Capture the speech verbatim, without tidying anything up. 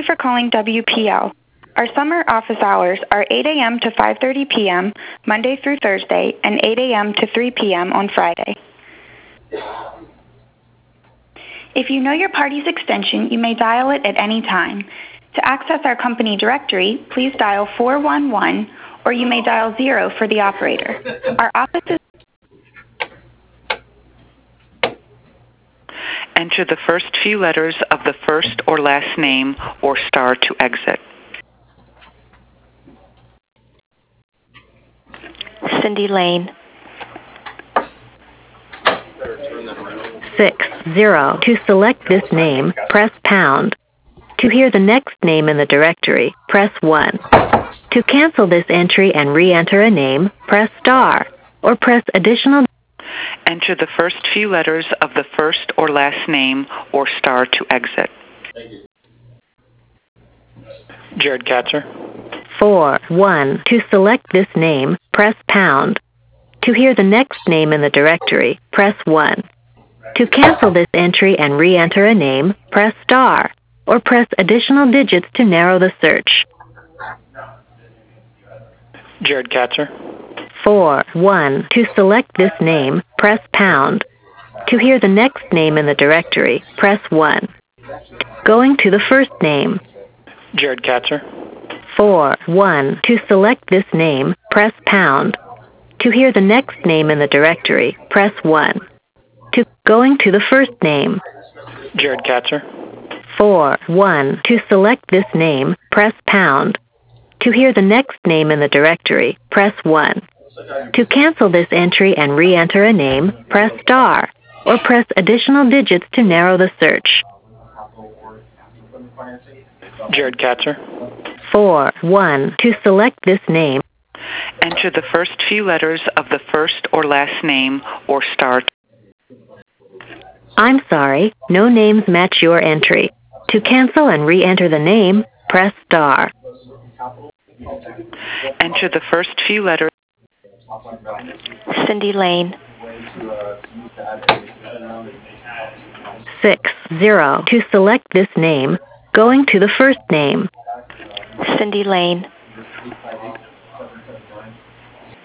for calling W P L. Our summer office hours are eight a m to five thirty p m Monday through Thursday and eight a m to three p m on Friday. If you know your party's extension, you may dial it at any time. To access our company directory, please dial four one one or you may dial zero for the operator. Our office is Enter the first few letters of the first or last name or star to exit. Cindy Lane. Six, zero. To select this name, press pound. To hear the next name in the directory, press one. To cancel this entry and re-enter a name, press star, or press additional. Enter the first few letters of the first or last name or star to exit. Jared Katzer. Four, one. To select this name, press pound. To hear the next name in the directory, press one. To cancel this entry and re-enter a name, press star, or press additional digits to narrow the search. Jared Katzer. Four, one. To select this name, press pound. To hear the next name in the directory, press one. Going to the first name. Jared Katzer. Four, one. To select this name, press pound. To hear the next name in the directory, press one. To going to the first name. Jared Katzer. Four, one. To select this name, press pound. To hear the next name in the directory, press one. To cancel this entry and re-enter a name, press star, or press additional digits to narrow the search. Jared Katzer. Four, one. To select this name. Enter the first few letters of the first or last name or star. I'm sorry, no names match your entry. To cancel and re-enter the name, press star. Enter the first few letters. Cindy Lane. Six, zero. To select this name, going to the first name. Cindy Lane.